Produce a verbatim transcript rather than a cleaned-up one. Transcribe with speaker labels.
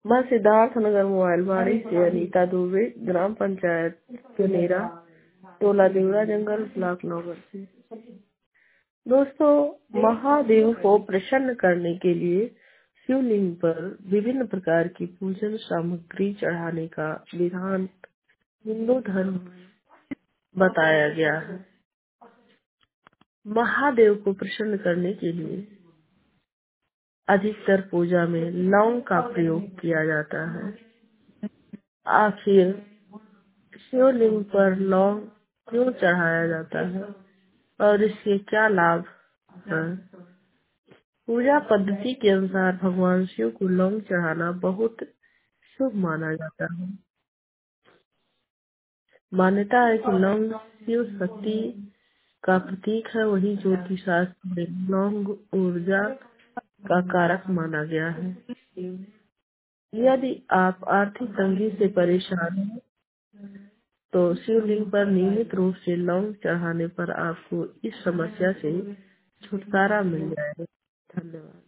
Speaker 1: मैं सिद्धार्थ नगर मोबाइल वाड़ी से अनीता दुबे, ग्राम पंचायत कनेरा, टोला देवरा जंगल, ब्लॉक नौगढ़ से। दोस्तों, महादेव को प्रसन्न करने के लिए शिवलिंग पर विभिन्न प्रकार की पूजन सामग्री चढ़ाने का विधान हिंदू धर्म में बताया गया है। महादेव को प्रसन्न करने के लिए अधिकतर पूजा में लौंग का प्रयोग किया जाता है। आखिर शिवलिंग पर लौंग क्यों चढ़ाया जाता है और इसके क्या लाभ हैं? पूजा पद्धति के अनुसार भगवान शिव को लौंग चढ़ाना बहुत शुभ माना जाता है। मान्यता है कि लौंग शिव शक्ति का प्रतीक है। वही ज्योतिष शास्त्र में लौंग ऊर्जा का कारक माना गया है। यदि आप आर्थिक तंगी से परेशान हैं तो शिवलिंग पर नियमित रूप से लौंग चढ़ाने पर आपको इस समस्या से छुटकारा मिल जाएगा। धन्यवाद।